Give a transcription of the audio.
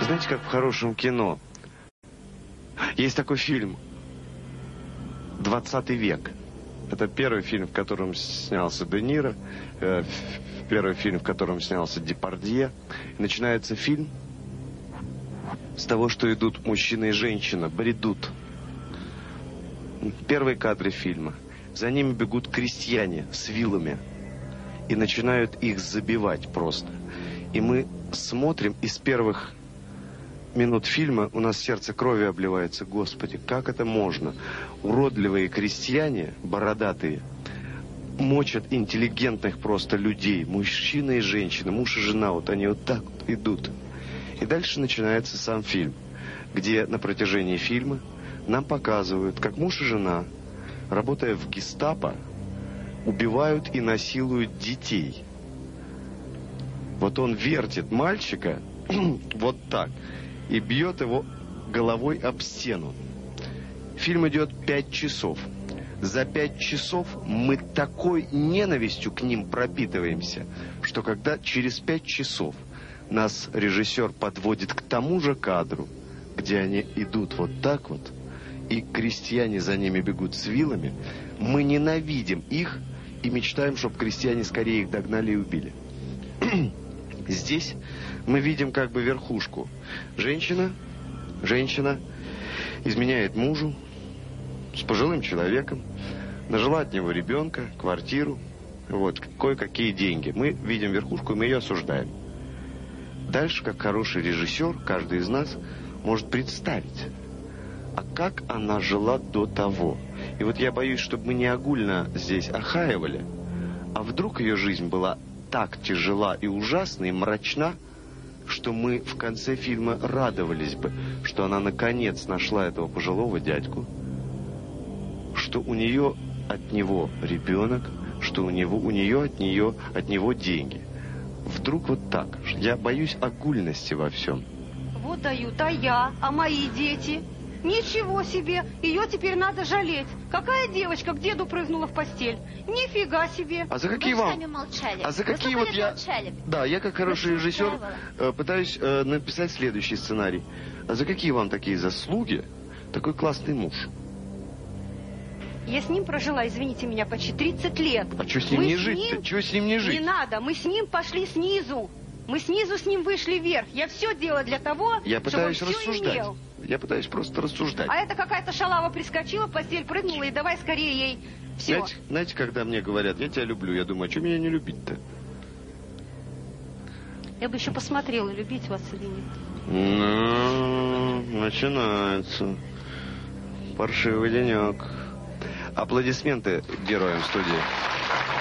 Знаете, как в хорошем кино. Есть такой фильм «20 век». Это первый фильм, в котором снялся Де Ниро, первый фильм, в котором снялся Депардье. Начинается фильм с того, что идут мужчина и женщина, бредут. Первые кадры фильма. За ними бегут крестьяне с вилами и начинают их забивать просто. И мы смотрим, и с первых минут фильма у нас сердце крови обливается. Господи, как это можно? Уродливые крестьяне, бородатые, мочат интеллигентных просто людей. Мужчина и женщина, муж и жена, вот они вот так вот идут. И дальше начинается сам фильм, где на протяжении фильма нам показывают, как муж и жена, работая в гестапо, убивают и насилуют детей. Вот он вертит мальчика вот так и бьет его головой об стену. Фильм идет 5 часов. За 5 часов мы такой ненавистью к ним пропитываемся, что когда через 5 часов нас режиссер подводит к тому же кадру, где они идут вот так вот, и крестьяне за ними бегут с вилами, мы ненавидим их и мечтаем, чтобы крестьяне скорее их догнали и убили. Здесь мы видим как бы верхушку. Женщина изменяет мужу с пожилым человеком, нажила от него ребенка, квартиру, вот, кое-какие деньги. Мы видим верхушку, и мы ее осуждаем. Дальше, как хороший режиссер, каждый из нас может представить, а как она жила до того. И вот я боюсь, чтобы мы не огульно здесь охаивали, а вдруг ее жизнь была так тяжела и ужасна, и мрачна, что мы в конце фильма радовались бы, что она наконец нашла этого пожилого дядьку, что у нее от него ребенок, что у нее от него деньги. Вдруг вот так. Я боюсь огульности во всем. Вот дают, а мои дети? Ничего себе, ее теперь надо жалеть. Какая девочка к деду прыгнула в постель? Нифига себе. А за какие вам? А за какие вот я... Да, я как хороший режиссер пытаюсь написать следующий сценарий. А за какие вам такие заслуги такой классный муж? Я с ним прожила, извините меня, почти 30 лет. А что с ним не жить-то? Чего с ним не жить? Не надо, мы с ним пошли снизу. Мы снизу с ним вышли вверх. Я все делала для того, чтобы он все имел. Я пытаюсь просто рассуждать. А это какая-то шалава прискочила, в постель прыгнула, и давай скорее ей все. Знаете, когда мне говорят, я тебя люблю, я думаю, а что меня не любить-то? Я бы еще посмотрела, любить вас или нет. Ну, начинается. Паршивый денек. Аплодисменты героям студии.